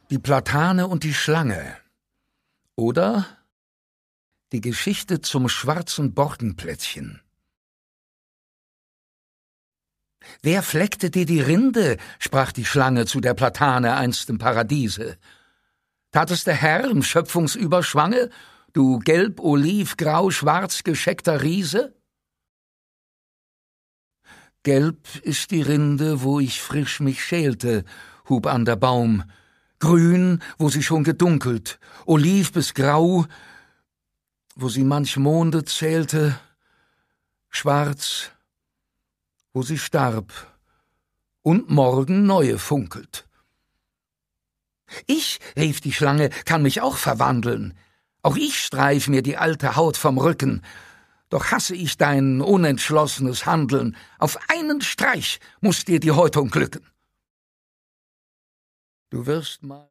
Die Platane und die Schlange oder die Geschichte zum schwarzen Borkenplättchen. »Wer fleckte dir die Rinde?« sprach die Schlange zu der Platane einst im Paradiese. »Tat es der Herr im Schöpfungsüberschwange, du gelb, oliv, grau, schwarz gescheckter Riese?« »Gelb ist die Rinde, wo ich frisch mich schälte«, hub an der Baum, »grün, wo sie schon gedunkelt, oliv bis grau, wo sie manch Monde zählte, schwarz, wo sie starb und morgen neue funkelt.« »Ich«, rief die Schlange, »kann mich auch verwandeln. Auch ich streif mir die alte Haut vom Rücken. Doch hasse ich dein unentschlossenes Handeln. Auf einen Streich muß dir die Häutung glücken. Du wirst mal